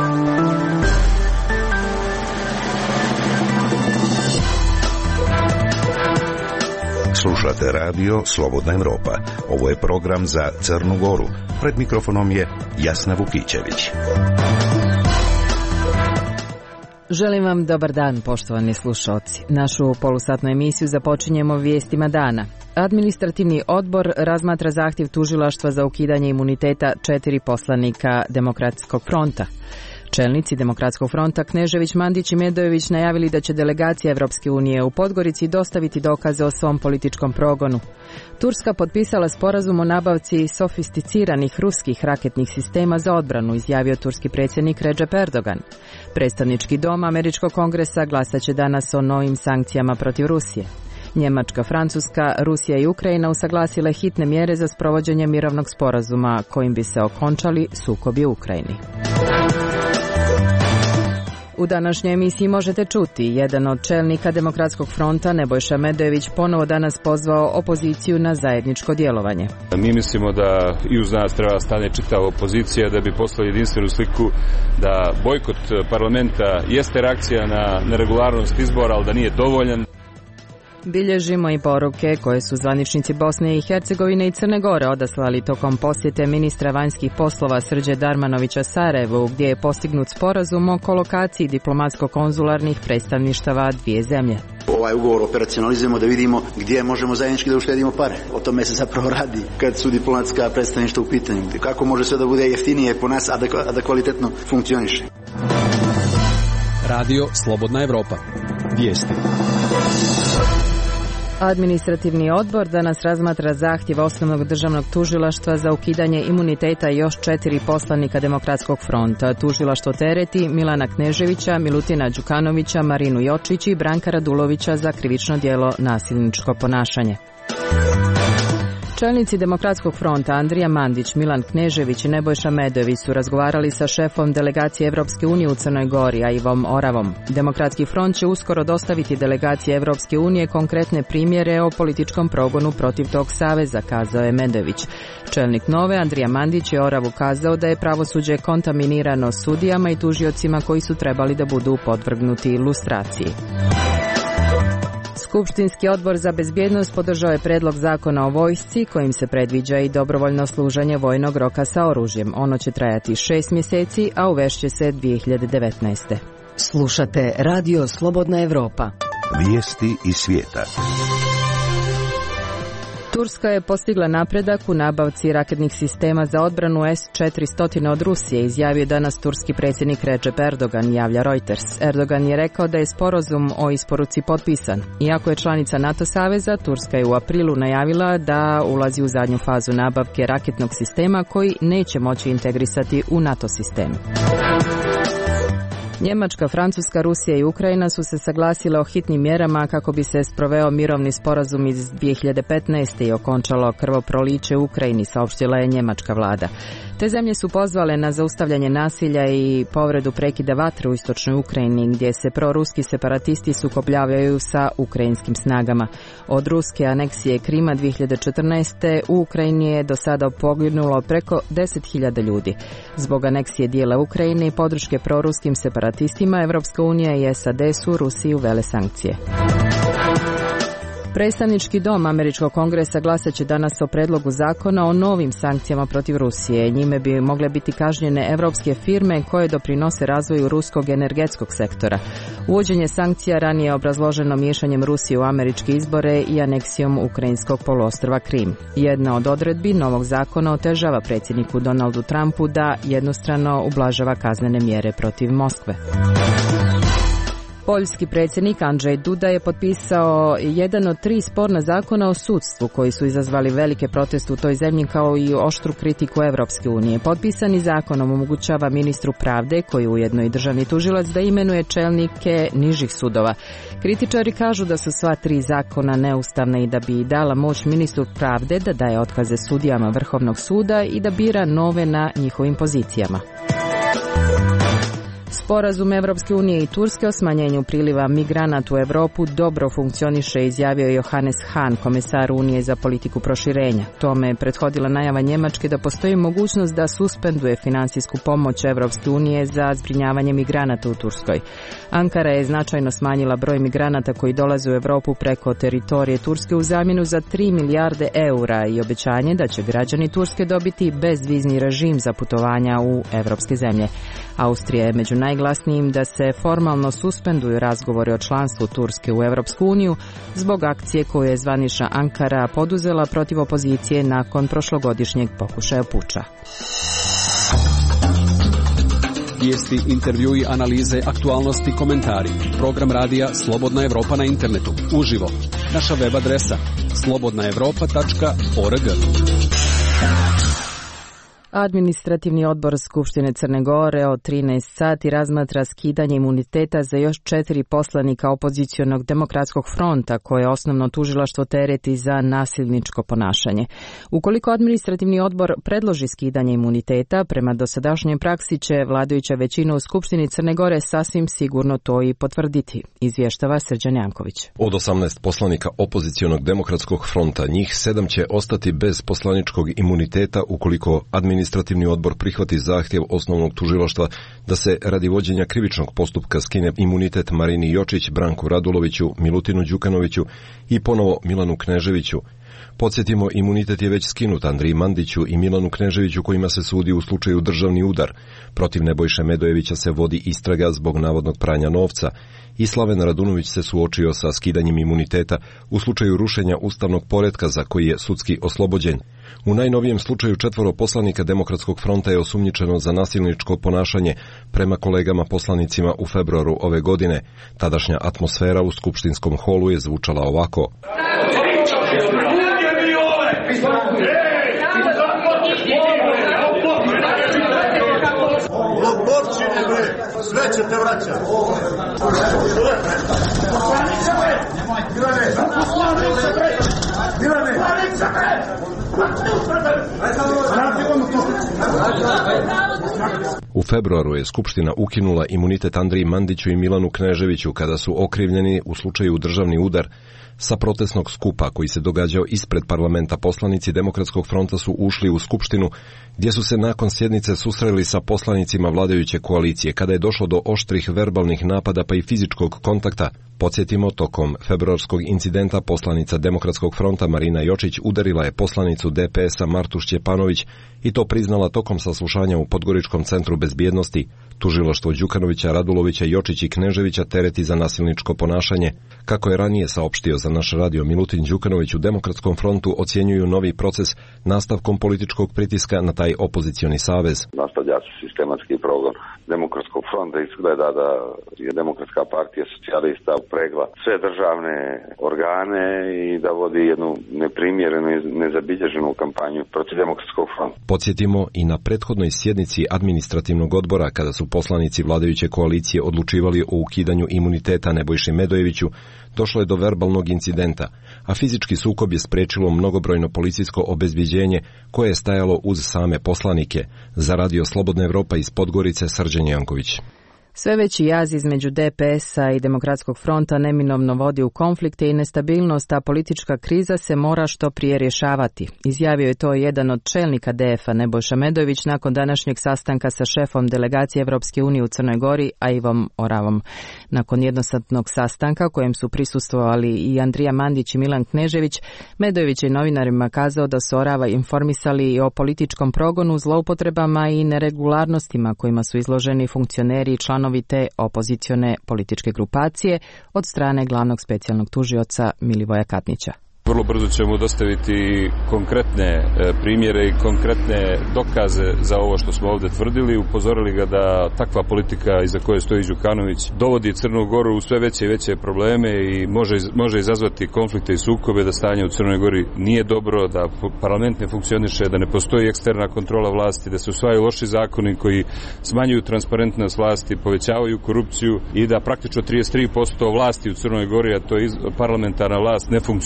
Slušate radio Slobodna Evropa. Ovo je program za Crnu Goru. Pred mikrofonom je Jasna Vukićević. Želim vam dobar dan, poštovani slušalci. Našu polusatnu emisiju započinjemo vijestima dana. Administrativni odbor razmatra zahtjev tužilaštva za ukidanje imuniteta 4 poslanika Demokratskog fronta. Čelnici Demokratskog fronta Knežević, Mandić i Medojević najavili da će delegacija Evropske unije u Podgorici dostaviti dokaze o svom političkom progonu. Turska potpisala sporazum o nabavci sofisticiranih ruskih raketnih sistema za odbranu, izjavio turski predsjednik Recep Erdogan. Predstavnički dom Američkog kongresa glasat će danas o novim sankcijama protiv Rusije. Njemačka, Francuska, Rusija i Ukrajina usaglasile hitne mjere za sprovođenje mirovnog sporazuma kojim bi se okončali sukobi u Ukrajini. U današnjoj emisiji možete čuti, jedan od čelnika Demokratskog fronta, Nebojša Medojević, ponovo danas pozvao opoziciju na zajedničko djelovanje. Mi mislimo da i uz nas treba stane čitava opozicija da bi poslali jedinstvenu sliku da bojkot parlamenta jeste reakcija na neregularnost izbora, ali da nije dovoljan. Bilježimo i poruke koje su zvaničnici Bosne i Hercegovine i Crne Gore odaslali tokom posjete ministra vanjskih poslova Srđe Darmanovića Sarajevu, gdje je postignut sporazum o kolokaciji diplomatsko-konzularnih predstavništava dvije zemlje. Ovaj ugovor operacionalizujemo da vidimo gdje možemo zajednički da uštedimo pare. O tome se zapravo radi kad su diplomatska predstavništva u pitanju. Kako može sve da bude jeftinije po nas, a da kvalitetno funkcioniše. Radio Slobodna Evropa. Vijesti. Administrativni odbor danas razmatra zahtjev Osnovnog državnog tužilaštva za ukidanje imuniteta još 4 poslanika Demokratskog fronta. Tužilaštvo tereti Milana Kneževića, Milutina Đukanovića, Marinu Jočić i Branka Radulovića za krivično djelo nasilničko ponašanje. Čelnici Demokratskog fronta Andrija Mandić, Milan Knežević i Nebojša Medojević su razgovarali sa šefom delegacije Evropske unije u Crnoj Gori, a Ivom Oravom. Demokratski front će uskoro dostaviti delegaciji Evropske unije konkretne primjere o političkom progonu protiv tog saveza, kazao je Medojević. Čelnik Nove, Andrija Mandić, je Oravu kazao da je pravosuđe kontaminirano sudijama i tužiocima koji su trebali da budu podvrgnuti lustraciji. Skupštinski odbor za bezbjednost podržao je predlog zakona o vojsci kojim se predviđa i dobrovoljno služenje vojnog roka sa oružjem. Ono će trajati 6 mjeseci, a uvešće se 2019. Slušate Radio Slobodna Evropa. Vijesti iz svijeta. Turska je postigla napredak u nabavci raketnih sistema za odbranu S-400 od Rusije, izjavio danas turski predsjednik Recep Erdogan, javlja Reuters. Erdogan je rekao da je sporazum o isporuci potpisan. Iako je članica NATO saveza, Turska je u aprilu najavila da ulazi u zadnju fazu nabavke raketnog sistema koji neće moći integrisati u NATO sistem. Njemačka, Francuska, Rusija i Ukrajina su se saglasile o hitnim mjerama kako bi se sproveo mirovni sporazum iz 2015. i okončalo krvoproliće u Ukrajini, saopštila je njemačka vlada. Te zemlje su pozvale na zaustavljanje nasilja i povredu prekida vatre u istočnoj Ukrajini, gdje se proruski separatisti sukobljavaju sa ukrajinskim snagama. Od ruske aneksije Krima 2014. u Ukrajini je do sada poginulo preko 10.000 ljudi. Zbog aneksije dijela Ukrajine i podrške proruskim separatistima, Evropska unija i SAD su Rusiji uvele sankcije. Predstavnički dom Američkog kongresa glasat će danas o predlogu zakona o novim sankcijama protiv Rusije. Njime bi mogle biti kažnjene evropske firme koje doprinose razvoju ruskog energetskog sektora. Uvođenje sankcija ranije je obrazloženo miješanjem Rusije u američke izbore i aneksijom ukrajinskog poluostrva Krim. Jedna od odredbi novog zakona otežava predsjedniku Donaldu Trumpu da jednostrano ublažava kaznene mjere protiv Moskve. Poljski predsjednik Andrzej Duda je potpisao jedan od 3 sporna zakona o sudstvu koji su izazvali velike proteste u toj zemlji kao i oštru kritiku Evropske unije. Potpisani zakonom omogućava ministru pravde, koji je ujedno i državni tužilac, da imenuje čelnike nižih sudova. Kritičari kažu da su sva 3 zakona neustavna i da bi dala moć ministru pravde da daje otkaze sudijama Vrhovnog suda i da bira nove na njihovim pozicijama. Sporazum Evropske unije i Turske o smanjenju priliva migranata u Evropu dobro funkcioniše, izjavio je Johannes Hahn, komesar Unije za politiku proširenja. Tome je prethodila najava Njemačke da postoji mogućnost da suspenduje finansijsku pomoć Evropske unije za zbrinjavanje migranata u Turskoj. Ankara je značajno smanjila broj migranata koji dolaze u Evropu preko teritorije Turske u zamjenu za 3 milijarde eura i obećanje da će građani Turske dobiti bezvizni režim za putovanja u evropske zemlje. Austrija je među najglasnijim da se formalno suspenduju razgovori o članstvu Turske u Evropsku uniju zbog akcije koju je zvanična Ankara poduzela protiv opozicije nakon prošlogodišnjeg pokušaja puča. Vijesti, intervjui, analize, aktualnosti, komentari. Program radija Slobodna Evropa na internetu. Uživo. Naša web adresa slobodnaevropa.org. Administrativni odbor Skupštine Crne Gore od 13 sati razmatra skidanje imuniteta za još 4 poslanika opozicionog Demokratskog fronta koje osnovno tužilaštvo tereti za nasilničko ponašanje. Ukoliko administrativni odbor predloži skidanje imuniteta, prema dosadašnjoj praksi će vladajuća većina u Skupštini Crne Gore sasvim sigurno to i potvrditi, izvještava Srđan Janković. Od 18 poslanika opozicionog Demokratskog fronta, njih 7 će ostati bez poslaničkog imuniteta ukoliko administrativni odbor prihvati zahtjev osnovnog tužilaštva da se radi vođenja krivičnog postupka skine imunitet Marini Jočić, Branku Raduloviću, Milutinu Đukanoviću i ponovo Milanu Kneževiću. Podsjetimo, imunitet je već skinut Andriji Mandiću i Milanu Kneževiću kojima se sudi u slučaju državni udar. Protiv Nebojše Medojevića se vodi istraga zbog navodnog pranja novca i Slaven Radunović se suočio sa skidanjem imuniteta u slučaju rušenja ustavnog poretka za koji je sudski oslobođen. U najnovijem slučaju 4 poslanika Demokratskog fronta je osumnjičeno za nasilničko ponašanje prema kolegama poslanicima u februaru ove godine. Tadašnja atmosfera u skupštinskom holu je zvučala ovako. Lopovčine, bre, sve će te vraćati. U februaru je Skupština ukinula imunitet Andriji Mandiću i Milanu Kneževiću kada su okrivljeni u slučaju državni udar sa protestnog skupa koji se događao ispred parlamenta. Poslanici Demokratskog fronta su ušli u Skupštinu gdje su se nakon sjednice susreli sa poslanicima vladajuće koalicije kada je došlo do oštrih verbalnih napada pa i fizičkog kontakta. Podsjetimo, tokom februarskog incidenta poslanica Demokratskog fronta Marina Jočić udarila je poslanicu DPS-a Martu Šćepanović i to priznala tokom saslušanja u Podgoričkom centru bezbjednosti. Tužilaštvo Đukanovića, Radulovića, Jočić i Kneževića tereti za nasilničko ponašanje. Kako je ranije saopštio za naš radio Milutin Đukanović, u Demokratskom frontu ocjenjuju novi proces nastavkom političkog pritiska na taj opozicioni savez. Nastavlja se sistematski progon Demokratskog fronta. Izgleda da je Demokratska partija socijalista upregla sve državne organe i da vodi jednu neprimjerenu i nezabilježenu kampanju protiv Demokratskog fronta. Podsjetimo, i na prethodnoj sjednici administrativnog odbora, kada su poslanici vladajuće koalicije odlučivali o ukidanju imuniteta Nebojši Medojeviću, došlo je do verbalnog incidenta, a fizički sukob je sprečilo mnogobrojno policijsko obezbjeđenje koje je stajalo uz same poslanike. Za radio Slobodna Evropa iz Podgorice, Srđan Janković. Sve veći jaz između DPS-a i Demokratskog fronta neminovno vodi u konflikte i nestabilnost, a politička kriza se mora što prije rješavati. Izjavio je to jedan od čelnika DF-a Nebojša Medojević nakon današnjeg sastanka sa šefom delegacije Evropske unije u Crnoj Gori, Ivom Oravom. Nakon jednosatnog sastanka kojem su prisustvovali i Andrija Mandić i Milan Knežević, Medojević je novinarima kazao da su Orava informisali o političkom progonu, zloupotrebama i neregularnostima kojima su izloženi funkcioneri i članovi te opozicione političke grupacije od strane glavnog specijalnog tužioca Milivoja Katnića. Vrlo brzo ćemo dostaviti konkretne primjere i konkretne dokaze za ovo što smo ovdje tvrdili. Upozorili ga da takva politika iza koje stoji Đukanović dovodi Crnu Goru u sve veće i veće probleme i može izazvati konflikte i sukobe, da stanje u Crnoj Gori nije dobro, da parlament ne funkcioniše, da ne postoji eksterna kontrola vlasti, da se usvajaju loši zakoni koji smanjuju transparentnost vlasti, povećavaju korupciju i da praktično 33% vlasti u Crnoj Gori, a to je parlamentarna vlast, ne funkcioniše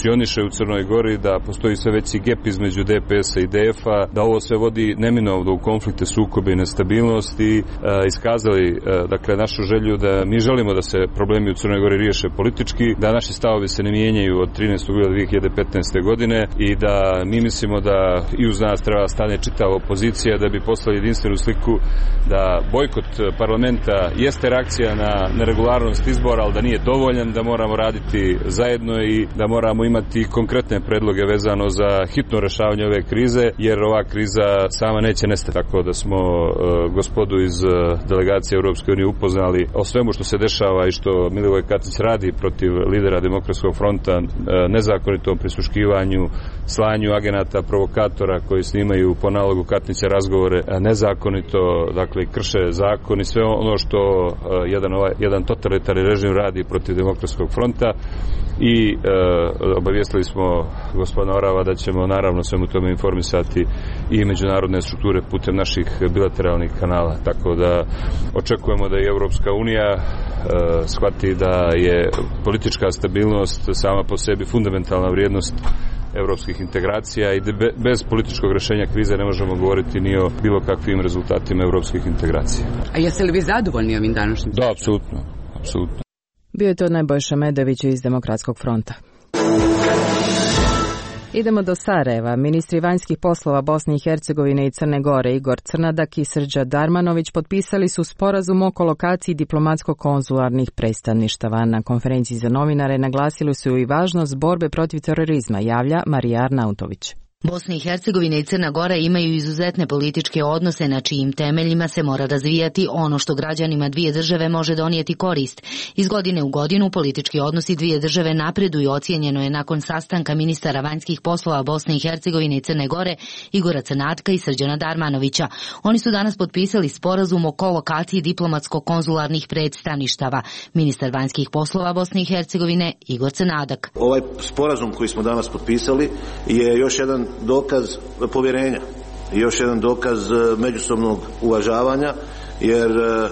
u Crnoj Gori, da postoji sve veći gep između DPS-a i DF-a, da ovo sve vodi neminovno u konflikte, sukobe i nestabilnosti, iskazali dakle našu želju da mi želimo da se problemi u Crnoj Gori riješe politički, da naši stavovi se ne mijenjaju od 13. jula 2015. godine i da mi mislimo da i uz nas treba stane čitava opozicija da bi poslali jedinstvenu sliku da bojkot parlamenta jeste reakcija na neregularnost izbora, ali da nije dovoljan, da moramo raditi zajedno i da moramo imati konkretne predloge vezano za hitno rešavanje ove krize, jer ova kriza sama neće nestati. Tako da smo gospodu iz delegacije Europske unije upoznali o svemu što se dešava i što Milivoj Katić radi protiv lidera Demokratskog fronta, nezakonitom prisluškivanju, slanju agenata, provokatora koji snimaju po nalogu Katnića razgovore nezakonito, dakle krše zakon i sve ono što jedan totalitarni režim radi protiv Demokratskog fronta. I obavijestili smo gospodina Orava da ćemo naravno svemu tome informisati i međunarodne strukture putem naših bilateralnih kanala, tako da očekujemo da i Europska unija shvati da je politička stabilnost sama po sebi fundamentalna vrijednost evropskih integracija i bez političkog rješenja krize ne možemo govoriti ni o bilo kakvim rezultatima evropskih integracija. A jeste li vi zadovoljni ovim današnjim? Da, apsolutno. Bio je to Nebojša Medović iz Demokratskog fronta. Idemo do Sarajeva. Ministri vanjskih poslova Bosne i Hercegovine i Crne Gore Igor Crnadak i Srđan Darmanović potpisali su sporazum oko lokaciji diplomatsko-konzularnih predstavništava. Na konferenciji za novinare naglasili su i važnost borbe protiv terorizma, javlja Marija Arnautović. Bosna i Hercegovina i Crna Gora imaju izuzetne političke odnose na čijim temeljima se mora razvijati ono što građanima dvije države može donijeti korist. Iz godine u godinu politički odnosi dvije države napreduju, ocijenjeno je nakon sastanka ministara vanjskih poslova Bosne i Hercegovine i Crne Gore Igora Crnatka i Srđana Darmanovića. Oni su danas potpisali sporazum o kolokaciji diplomatsko-konzularnih predstavništava. Ministar vanjskih poslova Bosne i Hercegovine Igor Crnadak. Ovaj sporazum koji smo danas potpisali je još jedan dokaz povjerenja i još jedan dokaz međusobnog uvažavanja, jer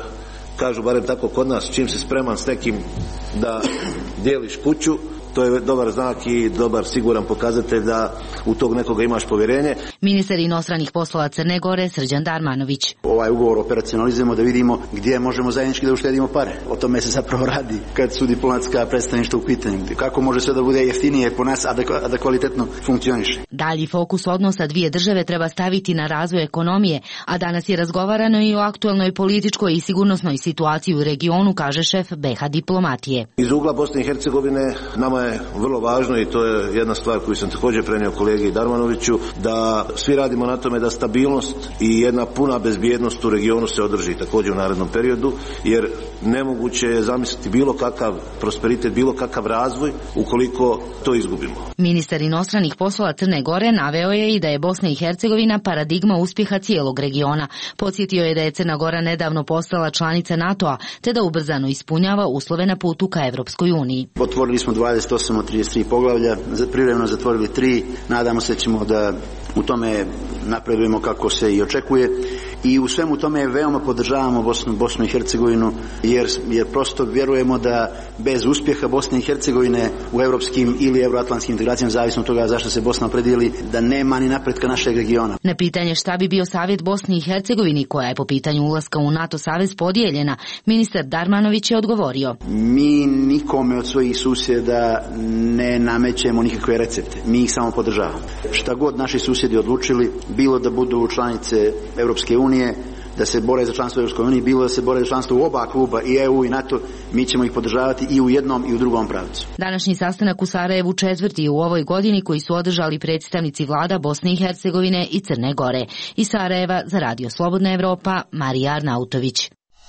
kažu barem tako kod nas, čim se spreman s nekim da dijeliš kuću, to je dobar znak i dobar siguran pokazatelj da u tog nekoga imaš povjerenje. Ministar inostranih poslova Crne Gore Srđan Darmanović. Ovaj ugovor operacionalizujemo da vidimo gdje možemo zajednički da uštedimo pare. O tome se zapravo radi kad su diplomatska predstavništva u pitanju. Kako može sve da bude jeftinije po nas, a da kvalitetno funkcioniše. Dalji fokus odnosa dvije države treba staviti na razvoj ekonomije, a danas je razgovarano i o aktualnoj političkoj i sigurnosnoj situaciji u regionu, kaže šef BiH diplomatije. Iz ugla Bosne i Hercegovine nama je vrlo važno, i to je jedna stvar koju sam također prenio kolegi Darmanoviću, da svi radimo na tome da stabilnost i jedna puna bezbjednost u regionu se održi također u narednom periodu, jer nemoguće je zamisliti bilo kakav prosperitet, bilo kakav razvoj ukoliko to izgubimo. Ministar inostranih poslova Crne Gore naveo je i da je Bosna i Hercegovina paradigma uspjeha cijelog regiona. Podsjetio je da je Crna Gora nedavno postala članica NATO-a, te da ubrzano ispunjava uslove na putu ka Evropskoj uniji. Otvorili smo 28 od 33 poglavlja, privremeno zatvorili 3, nadamo se ćemo da u tome napredujemo kako se i očekuje i u svemu tome veoma podržavamo Bosnu i Hercegovinu jer prosto vjerujemo da bez uspjeha Bosne i Hercegovine u europskim ili euroatlantskim integracijama, zavisno od toga zašto se Bosna opredijeli, da nema ni napretka našeg regiona. Na pitanje šta bi bio savjet Bosni i Hercegovini, koja je po pitanju ulaska u NATO savez podijeljena, ministar Darmanović je odgovorio. Mi nikome od svojih susjeda ne namećemo nikakve recepte, mi ih samo podržavamo. Šta god naši susjedi odlučili, bilo da budu članice Europske unije, da se bore za članstvo u Europskoj uniji, bilo da se bore za članstvo u oba kluba, i EU i NATO, mi ćemo ih podržavati i u jednom i u drugom pravcu. Današnji sastanak u Sarajevu četvrti u ovoj godini koji su održali predstavnici vlada Bosne i Hercegovine i Crne Gore. Iz Sarajeva za Radio Slobodna Evropa, Marija Arnautović.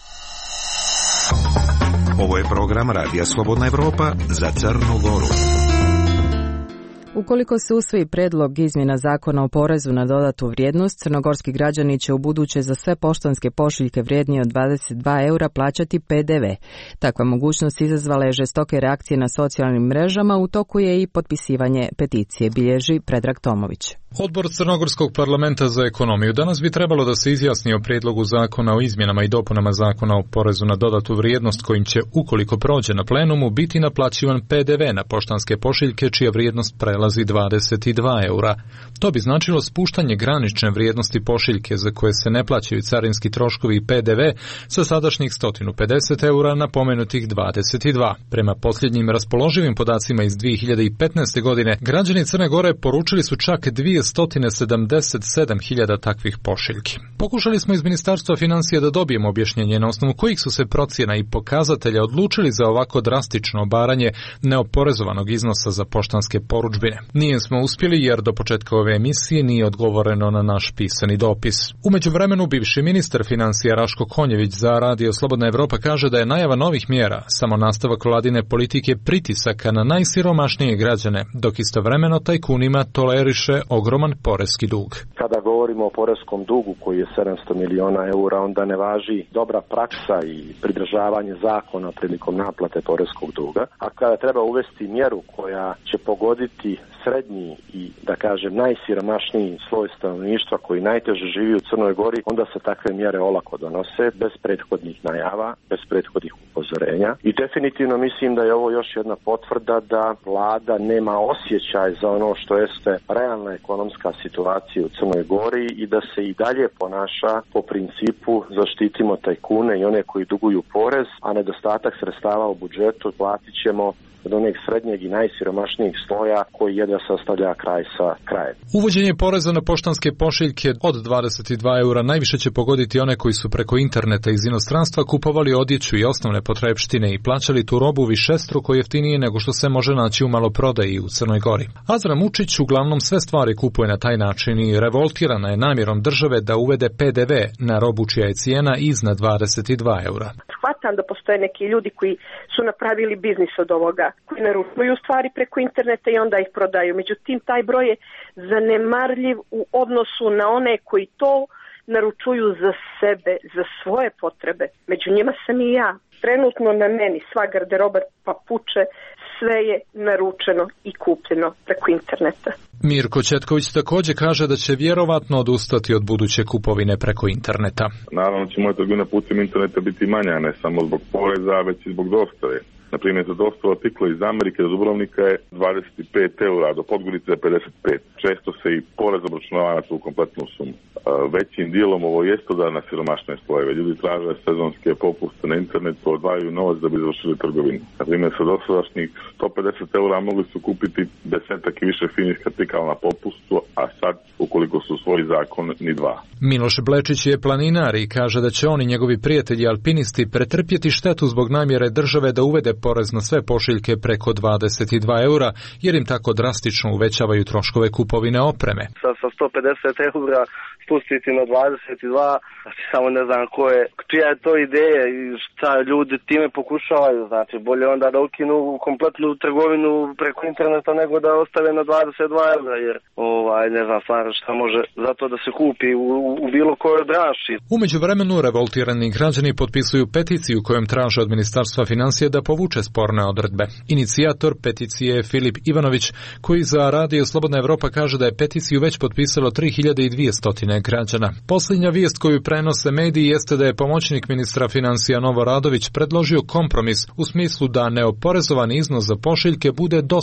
Ovo je program Radija Slobodna Evropa za Crnu Goru. Ukoliko se usvoji predlog izmjena zakona o porezu na dodatu vrijednost, crnogorski građani će ubuduće za sve poštanske pošiljke vrijednije od 22 eura plaćati PDV. Takva mogućnost izazvala je žestoke reakcije na socijalnim mrežama, u toku je i potpisivanje peticije, bilježi Predrag Tomović. Odbor Crnogorskog parlamenta za ekonomiju danas bi trebalo da se izjasni o prijedlogu zakona o izmjenama i dopunama zakona o porezu na dodatu vrijednost kojim će, ukoliko prođe na plenumu, biti naplaćivan PDV na poštanske pošiljke čija vrijednost prelazi 22 eura. To bi značilo spuštanje granične vrijednosti pošiljke za koje se ne plaćaju carinski troškovi i PDV sa sadašnjih 150 eura na pomenutih 22. Prema posljednjim raspoloživim podacima iz 2015. godine, građani Crne Gore poručili su čak 277.000 takvih pošiljki. Pokušali smo iz Ministarstva financija da dobijemo objašnjenje na osnovu kojih su se procjena i pokazatelja odlučili za ovako drastično obaranje neoporezovanog iznosa za poštanske porudžbine. Nismo uspjeli jer do početka ove emisije nije odgovoreno na naš pisani dopis. U međuvremenu bivši ministar financija Raško Konjević za Radio Slobodna Evropa kaže da je najava novih mjera samo nastavak vladine politike pritisaka na najsiromašnije građane, dok istovremeno tajkunima toleriše ogroman poreski dug. Kada govorimo o poreskom dugu koji je 700 miliona eura, onda ne važi dobra praksa i pridržavanje zakona prilikom naplate poreskog duga, a kada treba uvesti mjeru koja će pogoditi srednji i, da kažem, najsiromašniji sloj stanovništva koji najteže živi u Crnoj Gori, onda se takve mjere olako donose, bez prethodnih najava, bez prethodnih upozorenja. I definitivno mislim da je ovo još jedna potvrda da vlada nema osjećaj za ono što jeste realna ekonomska situacija u Crnoj Gori i da se i dalje ponaša po principu zaštitimo tajkune i one koji duguju porez, a nedostatak sredstava u budžetu platit ćemo od onog srednjeg i najsiromašnijeg sloja koji jedva sastavlja kraj sa krajem. Uvođenje poreza na poštanske pošiljke od 22 eura najviše će pogoditi one koji su preko interneta iz inostranstva kupovali odjeću i osnovne potrepštine i plaćali tu robu višestruko jeftinije nego što se može naći u maloprodaji u Crnoj Gori. Azra Mučić uglavnom sve stvari kupuje na taj način i revoltirana je namjerom države da uvede PDV na robu čija je cijena iznad 22 eura. Shvatam da postoje neki ljudi koji su napravili biznis od ovoga, koji naručuju stvari preko interneta i onda ih prodaju. Međutim, taj broj je zanemarljiv u odnosu na one koji to naručuju za sebe, za svoje potrebe. Među njima sam i ja. Trenutno na meni sva garderoba, papuče, sve je naručeno i kupljeno preko interneta. Mirko Četković također kaže da će vjerovatno odustati od buduće kupovine preko interneta. Naravno će moja trgovina putem interneta biti manja, ne samo zbog poreza, već i zbog dostave. Na primjer, za dostavu artikla iz Amerike do Dubrovnika je 25 eura, do Podgorice je 55. Često se i porez obračunava na tu kompletnu sumu. Većim dijelom ovo jeste da na siromašne slojeve. Ljudi traže sezonske popuste na internetu, odvajaju novac da bi završili trgovinu. Na primjer, sa dosadašnjih 150 eura mogli su kupiti desetak i više finih artikala na popustu, a sad, ukoliko su svoj zakon, ni dva. Miloš Blečić je planinar i kaže da će on i njegovi prijatelji alpinisti pretrpjeti štetu zbog namjere države da uvede porez na sve pošiljke preko 22 eura, jer im tako drastično uvećavaju troškove kupovine opreme. Sa 150 eura spustiti na 22, samo ne znam čija je to ideja i šta ljudi time pokušavaju. Znači, bolje onda da ukinu kompletnu trgovinu preko interneta nego da ostave na 22 eura, jer ne znam stvarno šta može zato da se kupi u bilo kojoj branši. U međuvremenu revoltirani građani potpisuju peticiju kojom traže od Ministarstva financija da povuče sporne odredbe. Inicijator peticije je Filip Ivanović, koji za Radio Slobodna Evropa kaže da je peticiju već potpisalo 3200 građana. Posljednja vijest koju prenose mediji jeste da je pomoćnik ministra financija Novo Radović predložio kompromis u smislu da neoporezovani iznos za pošiljke bude do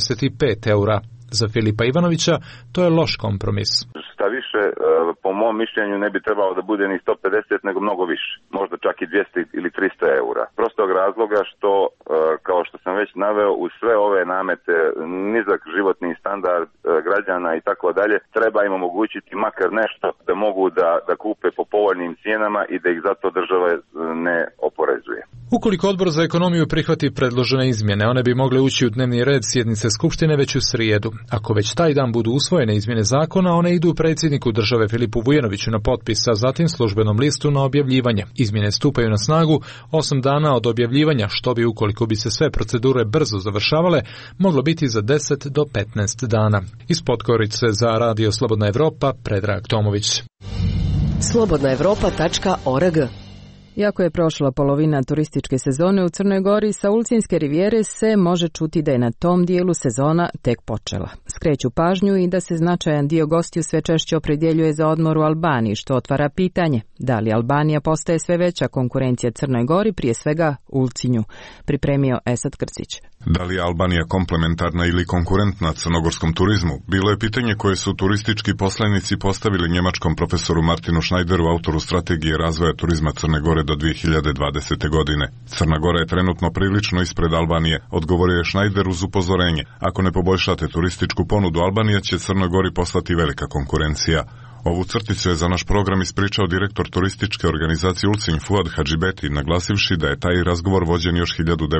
75 eura. Za Filipa Ivanovića to je loš kompromis. Šta više, po mom mišljenju ne bi trebalo da bude ni 150 nego mnogo više, možda čak i 200 ili 300 eura. Prostog razloga što, kao što sam već naveo, uz sve ove namete, nizak životni standard građana i tako dalje, treba im omogućiti makar nešto da mogu da kupe po povoljnim cijenama i da ih zato država ne oporezuje. Ukoliko Odbor za ekonomiju prihvati predložene izmjene, one bi mogle ući u dnevni red sjednice Skupštine već u srijedu. Ako već taj dan budu usvojene izmjene zakona, one idu predsjedniku države Filipu Vujanoviću na potpis, a zatim službenom listu na objavljivanje. Izmjene stupaju na snagu 8 dana od objavljivanja, što bi, ukoliko bi se sve procedure brzo završavale, moglo biti za 10 do 15 dana. Iz Podgorice za Radio Slobodna Evropa, Predrag Tomović. slobodnaevropa.org Iako je prošla polovina turističke sezone u Crnoj Gori, sa Ulcinske rivijere se može čuti da je na tom dijelu sezona tek počela. Skreću pažnju i da se značajan dio gostiju sve češće opredjeljuje za odmor u Albaniji, što otvara pitanje da li Albanija postaje sve veća konkurencija Crnoj Gori, prije svega Ulcinju. Pripremio Esad Krcić. Da li je Albanija komplementarna ili konkurentna crnogorskom turizmu? Bilo je pitanje koje su turistički poslanici postavili njemačkom profesoru Martinu Schneideru, autoru strategije razvoja turizma Crne Gore do 2020. godine. Crna Gora je trenutno prilično ispred Albanije, odgovorio je Schneider uz upozorenje. Ako ne poboljšate turističku ponudu, Albanija će Crnoj Gori postati velika konkurencija. Ovu crticu je za naš program ispričao direktor turističke organizacije Ulcinj Fuad Hadžibeti, naglasivši da je taj razgovor vođen još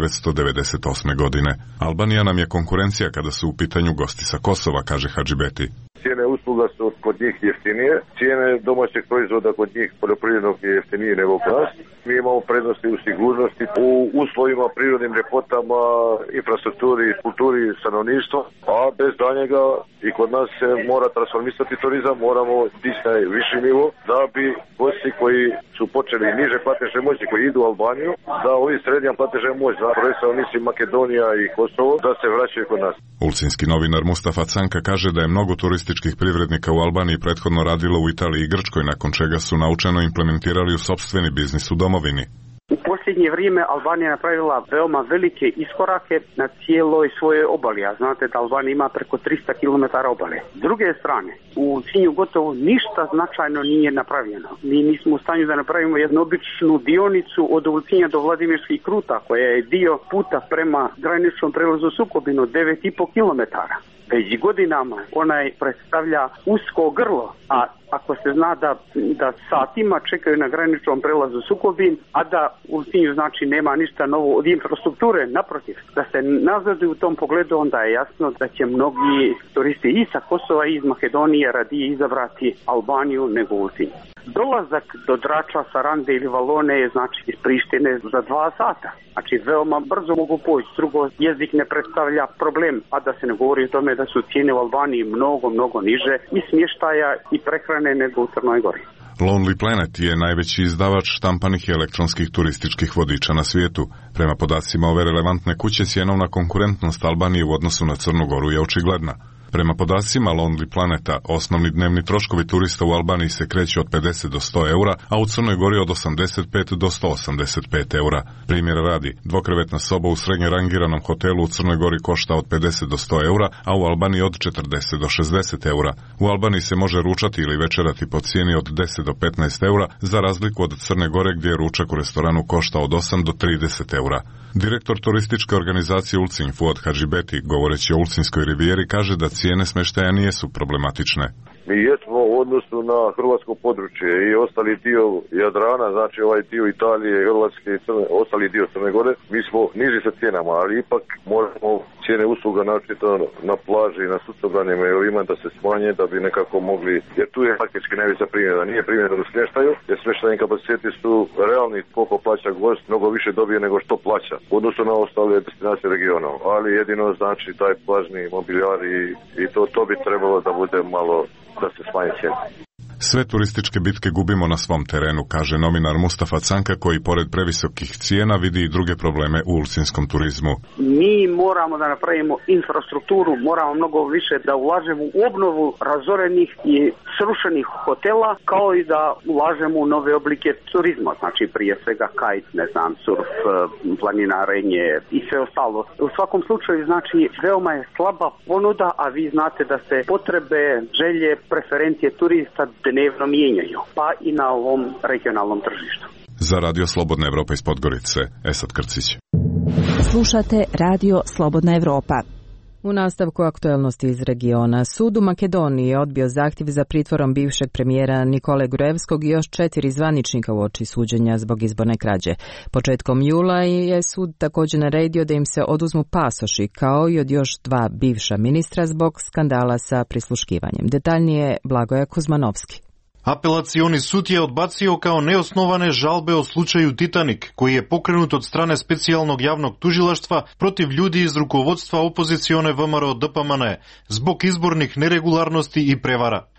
1998. godine. Albanija nam je konkurencija kada su u pitanju gosti sa Kosova, kaže Hadžibeti. Cijene usluga su kod njih jeftinije, cijene domaćeg proizvoda kod njih poljoprivrednog je jeftinije nego kod nas. Mi imamo prednosti u sigurnosti, u uslovima, prirodnim ljepotama, infrastrukturi, kulturi, stanovništva, a bez daljnjega i kod nas se mora transformisati turizam, moramo dići na viši nivo da bi gosti koji su počeli niže platežne moći, koji idu u Albaniju, da ovi srednja platežne moći, za prvenstveno mislim Makedonija i Kosovo, da se vraćaju kod nas. Ulcinski novinar Mustafa Canka kaže da je mnogo turističkih privrednika u Albaniji prethodno radilo u Italiji i Grčkoj, nakon čega su naučeno implementirali u sopstveni biznis u domovini. U posljednje vrijeme Albanija napravila veoma velike iskorake na cijeloj svojoj obali, a znate da Albanija ima preko 300 km obale. S druge strane, u Ulcinju gotovo ništa značajno nije napravljeno. Mi nismo u stanju da napravimo jednu običnu dionicu od Ulcinja do Vladimirskih Kruta, koja je dio puta prema graničnom prelazu Sukobinu, 9,5 km. Već godinama onaj predstavlja usko grlo, a ako se zna da satima čekaju na graničnom prelazu Sukobin, a da u Ulcinju znači nema ništa novo od infrastrukture, naprotiv, da se nazaduju u tom pogledu, onda je jasno da će mnogi turisti i sa Kosova i iz Makedonije radije izabrati Albaniju nego Ulcinj. Dolazak do Drača, Sarande ili Valone je znači iz Prištine za 2 sata. Znači veoma brzo mogu poći, drugo jezik ne predstavlja problem, a da se ne govori o tome da su cijene u Albaniji mnogo niže i smještaja i prehrane nego u Crnoj Gori. Lonely Planet je najveći izdavač štampanih i elektronskih turističkih vodiča na svijetu. Prema podacima ove relevantne kuće, cjenovna konkurentnost Albanije u odnosu na Crnu Goru je očigledna. Prema podacima Lonely Planeta, osnovni dnevni troškovi turista u Albaniji se kreću od 50 do 100 eura, a u Crnoj Gori od 85 do 185 eura. Primjer radi, dvokrevetna soba u srednje rangiranom hotelu u Crnoj Gori košta od 50 do 100 eura, a u Albaniji od 40 do 60 eura. U Albaniji se može ručati ili večerati po cijeni od 10 do 15 eura, za razliku od Crne Gore gdje je ručak u restoranu košta od 8 do 30 eura. Direktor turističke organizacije Ulcinj Fuad Hadžibeti, govoreći o Ulcinskoj rivijeri, kaže da cijene smještaja nijesu problematične. Mi jesmo u odnosu na hrvatsko područje i ostali dio Jadrana, znači ovaj dio Italije, Hrvatske i ostali dio Crne Gore, mi smo niži sa cijenama, ali ipak moramo cijene usluga naročito na plaži i na sucobranjima i ovima da se smanje da bi nekako mogli, jer tu je faktički najveća primjera, nije primjera u smještaju, jer smještajni kapaciteti su realni, koliko plaća gost, mnogo više dobije nego što plaća u odnosu na ostale destinacije regiona, ali jedino znači taj plažni mobilijar i to bi trebalo da bude malo da se smanje cijene. Sve turističke bitke gubimo na svom terenu, kaže novinar Mustafa Canka, koji pored previsokih cijena vidi i druge probleme u ulcinskom turizmu. Mi moramo da napravimo infrastrukturu, moramo mnogo više da ulažemo u obnovu razorenih i srušenih hotela, kao i da ulažemo u nove oblike turizma, znači prije svega kajt, surf, planinarenje i sve ostalo. U svakom slučaju, znači, veoma je slaba ponuda, a vi znate da se potrebe, želje, preferencije turista dnevno mijenjaju, pa i na ovom regionalnom tržištu. Za Radio Slobodna Evropa iz Podgorice, Esad Krcić. Slušate Radio Slobodna Evropa. U nastavku aktuelnosti iz regiona, sud u Makedoniji je odbio zahtjev za pritvorom bivšeg premijera Nikole Grujevskog i još 4 zvaničnika uoči suđenja zbog izborne krađe. Početkom jula je sud također naredio da im se oduzmu pasoši, kao i od još 2 bivša ministra zbog skandala sa prisluškivanjem. Detaljnije Blagoja Kuzmanovski. Апелациони суд je odbacio kao neosnovane žalbe o slučaju Titanik, koji je pokrenut od strane specijalnog javnog tužilaštva protiv ljudi iz rukovodstva opozicione ВМРО DPMNE zbog izbornih neregularnosti i prevara.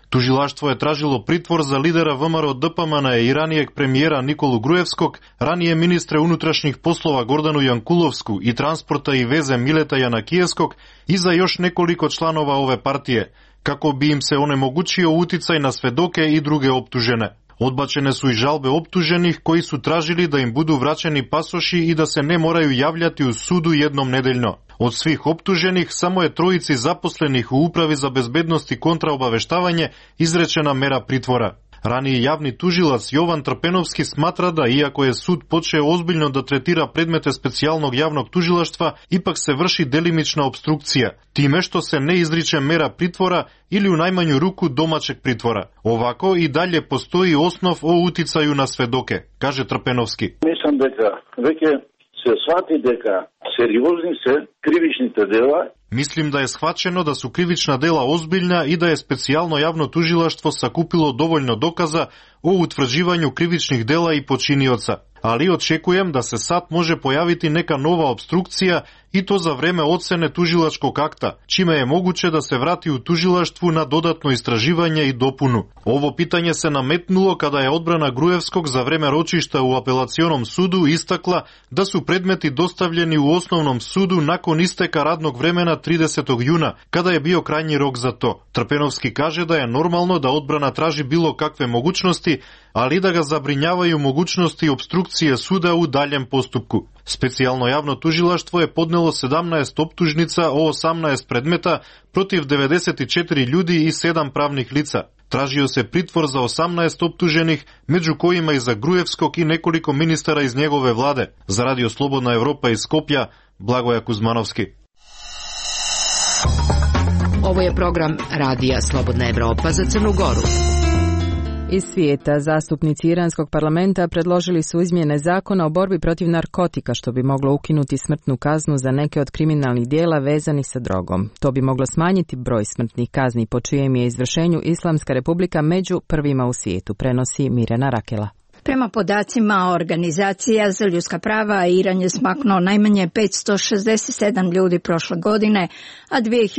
Tužilaštvo je tražilo pritvor za lidera VMRO DPMN i ranijeg premijera Nikolu Gruevskog, ranije ministre unutrašnjih poslova Gordanu Jankulovsku i transporta i veze Mileta Janakijevskog i za još nekoliko članova ove partije, kako bi im se onemogućio uticaj na svedoke i druge optužene. Odbačene su i žalbe optuženih koji su tražili da im budu vraćeni pasoši i da se ne moraju javljati u sudu jednom nedeljno. Od svih optuženih samo je trojici zaposlenih u Upravi za bezbednost i kontraobaveštavanje izrečena mera pritvora. Raniji javni tužilac Jovan Trpenovski smatra da, iako je sud počeo ozbiljno da tretira predmete specijalnog javnog tužilaštva, ipak se vrši delimična opstrukcija, time što se ne izriče mera pritvora ili u najmanju ruku domaćeg pritvora. Ovako i dalje postoji osnov o uticaju na svedoke, kaže Trpenovski. Mislim da se shvati deka seriozni se krivičните dela. Mislim da je shvaćeno da su krivična dela ozbiljna i da je specijalno javno tužilaštvo sakupilo dovoljno dokaza o utvrđivanju krivičnih dela i počinioca. Ali očekujem da se sad može pojaviti neka nova opstrukcija i to za vreme ocene tužilačkog akta, čime je moguće da se vrati u tužilaštvu na dodatno istraživanje i dopunu. Ovo pitanje se nametnulo kada je odbrana Gruevskog za vreme ročišta u apelacionom sudu istakla da su predmeti dostavljeni u osnovnom sudu nakon isteka radnog vremena 30. juna, kada je bio krajnji rok za to. Trpenovski kaže da je normalno da odbrana traži bilo kakve mogućnosti, ali da ga zabrinjavaju mogućnosti opstrukcije suda u daljem postupku. Specijalno javno tužilaštvo je podnelo 17 optužnica o 18 predmeta protiv 94 ljudi i 7 pravnih lica. Tražio se pritvor za 18 optuženih, među kojima i za Gruevskog i nekoliko ministara iz njegove vlade. Za Radio Slobodna Evropa iz Skopja, Blagoja Kuzmanovski. Ovo je program Radija Slobodna Evropa za Crnu Goru. Iz svijeta zastupnici iranskog parlamenta predložili su izmjene zakona o borbi protiv narkotika, što bi moglo ukinuti smrtnu kaznu za neke od kriminalnih dijela vezanih sa drogom. To bi moglo smanjiti broj smrtnih kazni, po čijem je izvršenju Islamska republika među prvima u svijetu, prenosi Mirjana Rakela. Prema podacima Organizacija za ljudska prava, Iran je smaknuo najmanje 567 ljudi prošle godine, a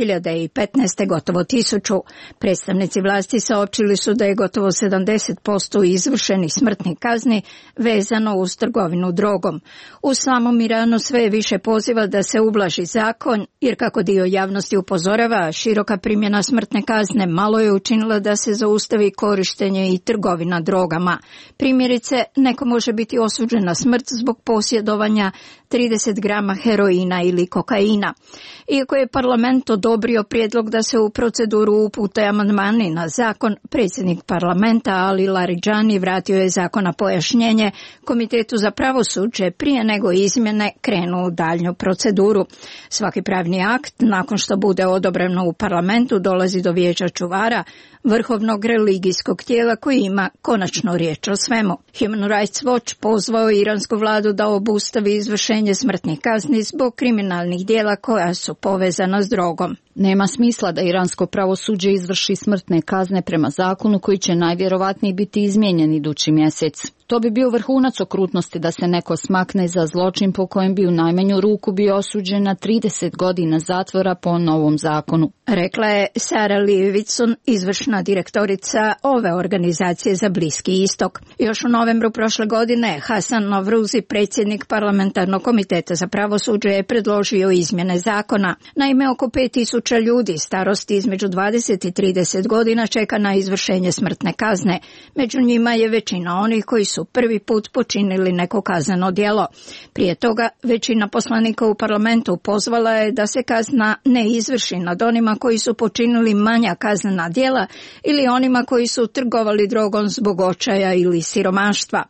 2015. gotovo 1000. Predstavnici vlasti saopćili su da je gotovo 70% izvršenih smrtnih kazni vezano uz trgovinu drogom. U samom Iranu sve je više poziva da se ublaži zakon, jer kako dio javnosti upozorava, široka primjena smrtne kazne malo je učinila da se zaustavi korištenje i trgovina drogama. Primjerice, neko može biti osuđen na smrt zbog posjedovanja 30 grama heroina ili kokaina. Iako je parlament odobrio prijedlog da se u proceduru upute amandmani na zakon, predsjednik parlamenta Ali Laridžani vratio je zakon na pojašnjenje Komitetu za pravosuđe prije nego izmjene krenu u daljnju proceduru. Svaki pravni akt, nakon što bude odobreno u parlamentu, dolazi do vijeća čuvara, vrhovnog religijskog tijela koji ima konačno riječ o svemu. Human Rights Watch pozvao iransku vladu da obustavi izvršenje smrtnih kazni zbog kriminalnih djela koja su povezana s drogom. Nema smisla da iransko pravosuđe izvrši smrtne kazne prema zakonu koji će najvjerovatnije biti izmijenjen idući mjesec. To bi bio vrhunac okrutnosti da se neko smakne za zločin po kojem bi u najmanju ruku bio osuđen na 30 godina zatvora po novom zakonu. Rekla je Sara Livicon, izvršna direktorica ove organizacije za Bliski istok. Još u novembru prošle godine Hasan Novruzi, predsjednik parlamentarnog komiteta za pravosuđe, je predložio izmjene zakona. Naime, oko 5000 ljudi starosti između 20 i 30 godina čeka na izvršenje smrtne kazne. Među njima je većina onih koji su prvi put počinili neko kazneno djelo. Prije toga većina poslanika u parlamentu pozvala je da se kazna ne izvrši nad onima koji su počinili manja kaznena djela ili onima koji su trgovali drogom zbog očaja ili siromaštva.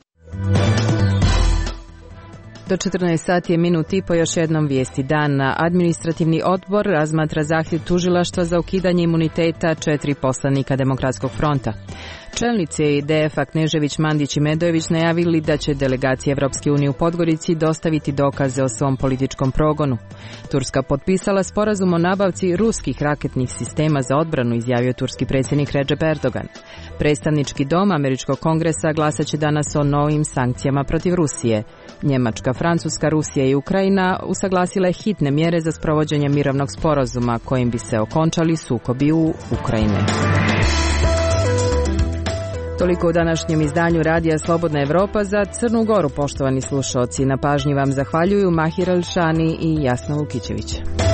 Do 14 sati je minut i po još jednom vijesti dana. Administrativni odbor razmatra zahtjev tužilaštva za ukidanje imuniteta 4 poslanika Demokratskog fronta. Čelnici IDF-a Knežević, Mandić i Medojević najavili da će delegacija Evropske unije u Podgorici dostaviti dokaze o svom političkom progonu. Turska potpisala sporazum o nabavci ruskih raketnih sistema za odbranu, izjavio turski predsjednik Recep Erdogan. Predstavnički dom Američkog kongresa glasat će danas o novim sankcijama protiv Rusije. Njemačka, Francuska, Rusija i Ukrajina usaglasile hitne mjere za sprovođenje mirovnog sporazuma kojim bi se okončali sukobi u Ukrajini. Toliko u današnjem izdanju Radija Slobodna Evropa za Crnu Goru, poštovani slušaoci. Na pažnji vam zahvaljuju Mahir Alšani i Jasna Lukićević.